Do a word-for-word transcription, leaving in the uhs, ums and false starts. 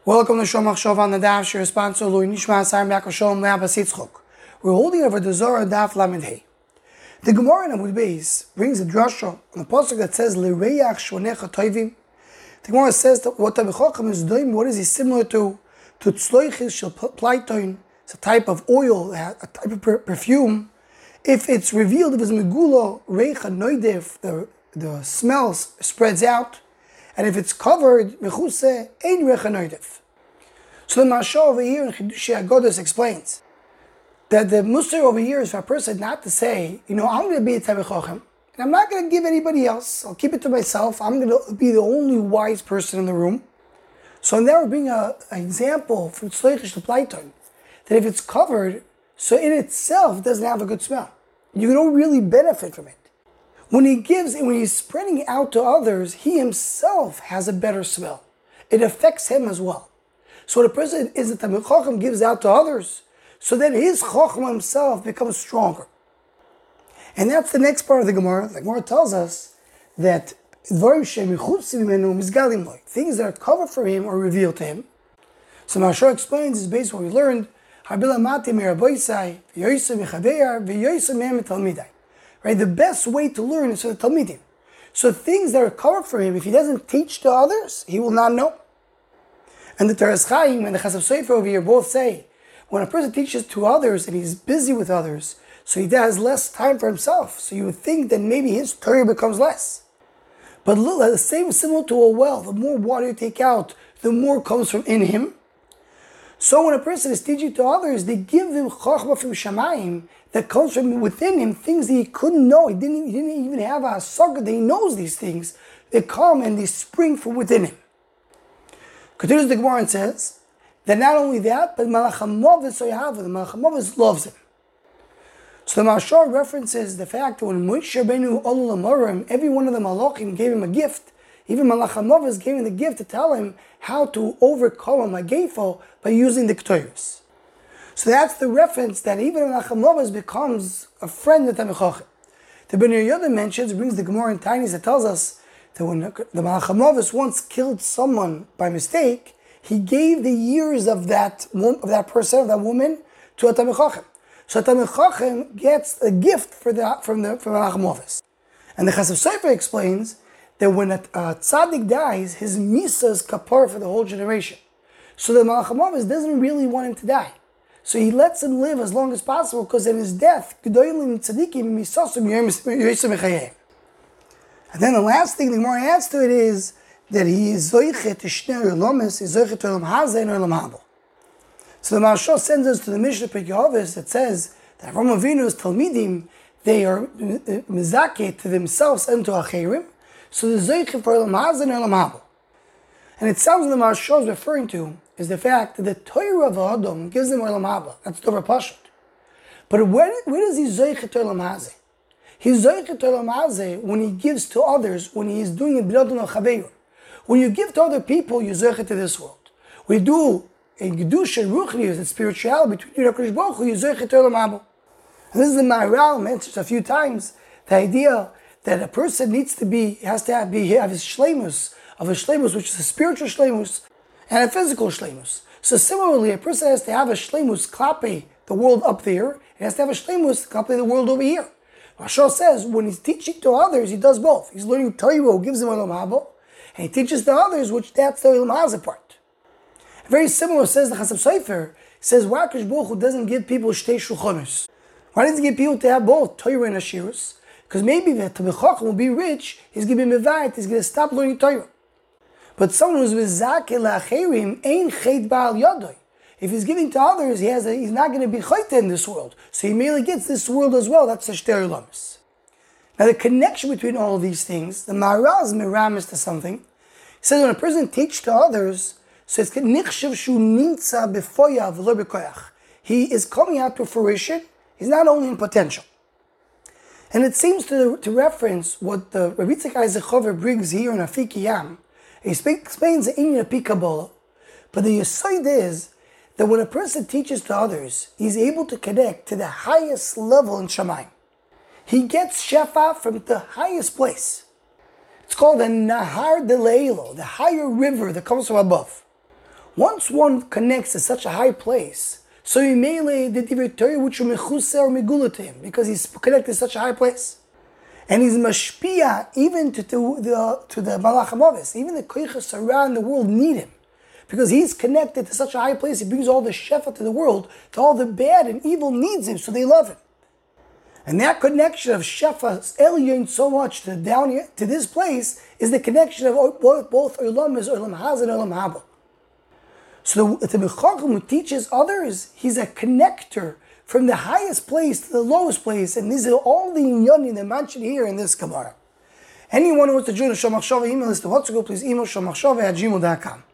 Welcome to Shomach Shov on the Daf, your sponsor, Lui Nishma Asar Mekar Shalom Le'Abbas Yitzchok. We're holding over the Zohar Daf Lamed Hey. The Gemara in Amud Beis brings a drasha on the pasuk that says L'Reach Shvonecha Toivim. The Gemara says that what Tabei Chacham is doing, what is he similar to? To Tzloichis Shel Plaitoin. It's a type of oil, a type of per- perfume. If it's revealed, if it's Megulo, Reicha Noidef, the the smell spreads out. And if it's covered, mechuse ein recha noidef. So the Mashal over here in Chidushei Agodos explains that the Musar over here is for a person not to say, you know, I'm going to be a Tabei Chacham, and I'm not going to give anybody else. I'll keep it to myself. I'm going to be the only wise person in the room. So now we're bringing an example from Tzloichish to Plaiton, that if it's covered, so in itself doesn't have a good smell. You don't really benefit from it. When he gives and when he's spreading it out to others, he himself has a better smell. It affects him as well. So the person is that the Chacham gives out to others, so then his Chacham himself becomes stronger. And that's the next part of the Gemara. The Gemara tells us that things that are covered for him or revealed to him. So Mashal explains, this is based on what we learned. Right, the best way to learn is for the Talmidim. So things that are covered for him, if he doesn't teach to others, he will not know. And the Teres Chaim and the Chasam Sofer over here both say, when a person teaches to others and he's busy with others, so he has less time for himself. So you would think that maybe his Torah becomes less. But look, the same is similar to a well. The more water you take out, the more comes from in him. So when a person is teaching to others, they give him Chachma from Shamayim, that comes from within him, things that he couldn't know. He didn't, he didn't even have a saga that he knows these things. They come and they spring from within him. Continues the Gemara and says that not only that, but Malach HaMoves the Malach HaMoves loves him. So the Mashal references the fact that when Moshe Rabbeinu Olul Amorim, every one of the Malachim gave him a gift. Even Malach HaMoves gave him the gift to tell him how to overcome a Magefo by using the Ketores. So that's the reference that even Malach HaMoves becomes a friend of Tabei Chacham. The Ben Yehuda mentions, brings the Gemara in Tainis that tells us that when the Malach HaMoves once killed someone by mistake, he gave the years of that of that person, of that woman, to a Tabei Chacham. So Tabei Chacham gets a gift for the, from the from Malach HaMoves. And the Chasam Sofer explains that when a, a tzaddik dies, his misa is kapar for the whole generation. So the Malach HaMoves doesn't really want him to die. So he lets him live as long as possible, because in his death, and then the last thing the Gemara adds to it is that he is zoichet to shnei olamis, is zoichet to olam hazeh and olam haba. So the Mashal sends us to the Mishnah Pirkei Avos that says that Avraham Avinu's Talmidim, they are mizakeh to themselves and to acherim. So the zoichet for olam hazeh and olam haba. And it sounds like the Mashal is referring to is the fact that the Torah of Adam gives them Olam Haba. That's Torah Pashut. But where, where does he Zoichet to Olam Hazeh? He's Zoichet to Olam Hazeh when he gives to others, when he is doing it B'nadon al-Chaveir. When you give to other people, you Zoichet to this world. When you do a Gedusha and Ruchnius and spirituality between you and HaKadosh Baruch Hu, you Zoichet to Olam Haba. And this is the Maharal mentions a few times, the idea that a person needs to be, has to have, be, have his shleimus, of a shleimus, which is a spiritual shleimus, and a physical shleimus. So similarly, a person has to have a shleimus klape, the world up there, and has to have a shleimus klape, the world over here. Mashal says, when he's teaching to others, he does both. He's learning Torah, who gives him Olam Haba, and he teaches to others, which that's the Olam Hazeh part. Very similar, says the Chasam Sofer, says, why HaKadosh Baruch Hu doesn't give people shtei shulchanos? Why doesn't he give people to have both Torah and Ashirus? Because maybe the Tabei Chacham will be rich, he's going to be mevayit, he's going to stop learning Torah. But someone who's v'zakeh la'acherim ein chet ba'al yadoi. If he's giving to others, he has a, he's not going to be chayte in this world. So he merely gets this world as well. That's the shtei olamis. Now the connection between all of these things, the Maharal is miramis to something. He says when a person teaches to others, so it's nichshav shu nimtza b'foya v'lo b'koyach. He is coming out to fruition. He's not only in potential. And it seems to, to reference what the Rabbi Yitzchak Isaac Chover brings here in Afiki Yam. He explains the Inyan of Kabbalah, but the Yesod is that when a person teaches to others, he's able to connect to the highest level in Shamayim. He gets Shefa from the highest place. It's called the Nahar de Leilo, the higher river that comes from above. Once one connects to such a high place, so he may lay the divrei Torah which are mechusar or megula to him, because he's connected to such a high place. And he's mashpia even to, to the to the malach hamavis. Even the koichas around the world need him, because he's connected to such a high place. He brings all the shefa to the world. To all the bad and evil needs him, so they love him. And that connection of shefa elyon so much to down here, to this place is the connection of both both olam is olam haz and olam haba. So the, the Mechacham who teaches others, he's a connector from the highest place to the lowest place, and these are all the inyanim that mentioned here in this Gemara. Anyone who wants to join the Shomachshava email list to Hotzago, please email shomachshava at gmail dot com.